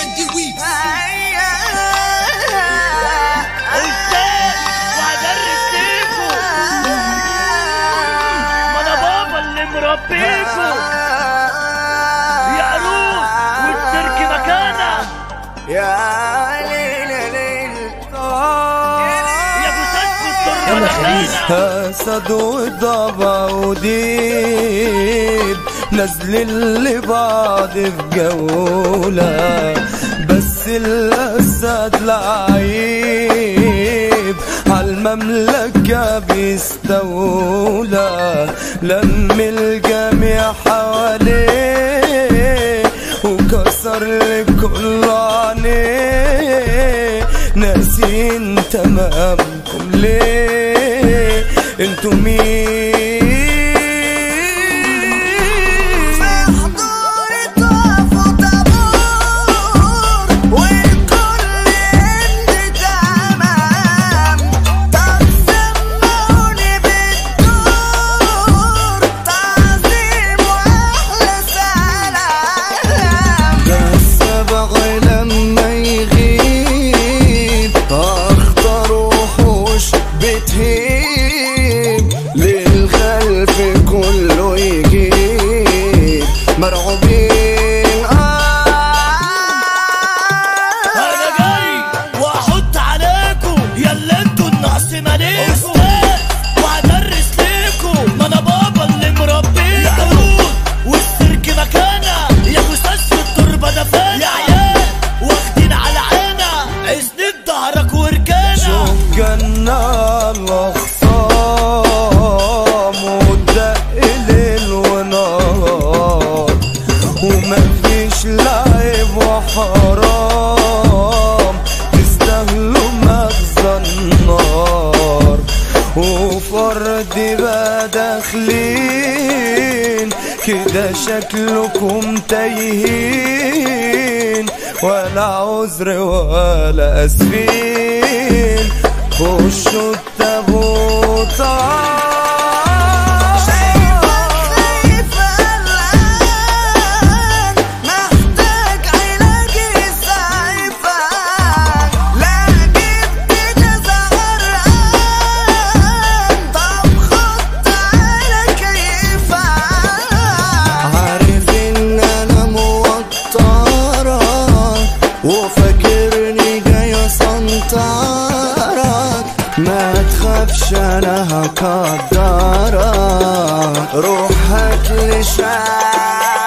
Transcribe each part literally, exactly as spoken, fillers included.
أستاذ وهدرس ليكو، ما أنا بابا اللي مربيكو يا عروس والترك مكانه يا ليل ليل يا ابو سلف التربة مكانه. اسد وضبع وديب نازلين لبعض في جولة، بس الاسد لعيب عالمملكة بيستولى، لم الجميع حواليه وكسر لكل عينيه. ناسين تمامكم ليه؟ انتوا مين؟ للخلف كله يجيب مرعوبين. آه انا جاي واحط عليكم يلا انتوا النقص ماليكم، وهدرس ليكم ما انا بابا اللي مربيكم، والسيرك مكانه يا جثث التربه دفانه، يا عيال واخدين على عينا اسند ظهرك وركانه. شوف جنة الاخصام والدق ليل ونهار، ومفيش لعب وحرام تستاهلوا مغزى النار، وفرد بقى داخلين كده شكلكم تايهين، ولا عذر ولا اسفين. خشوا التابوت وفاكرني جاي سنطرك، ما تخافش انا هقدرك، روح هاتلي شاي.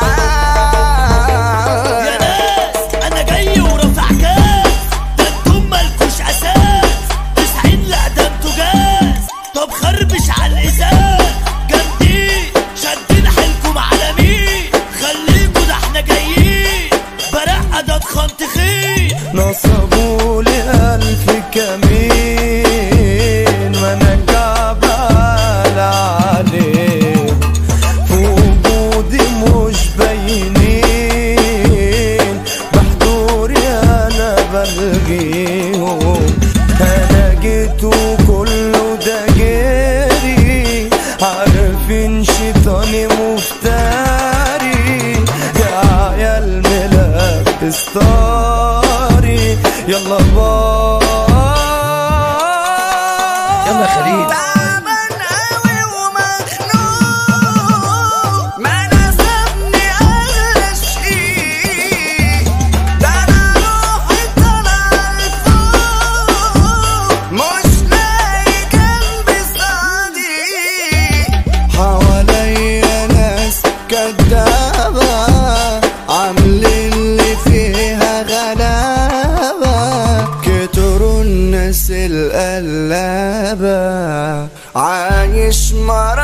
يا ناس انا جاي ورافع كاس، ده انتم مالكوش اساس، تسعين لا ده انتوا جاز. طب خربش على الازاز جامدين شادين حيلكم على مين، خليكوا ده احنا جايين برقة ده اتخن تخين. نصبولي ألف كمين وانا جعبال عليك، وجودي مش باينين، بحضوري انا بلغيهم. انا جيت وكله ده جري، عارفين شيطاني مفتري، يا عيال ملبس طاري. يلا باي يلا خليل. تعبان قوي ومخنوق، ما ناسبني اغلى شيء، ده انا روحي طالعه لفوق، مش لاقي جنبي صديق. حواليا ناس كدابه عاملين اللي فيها غلابه، كتروا الناس القلابة عايش مر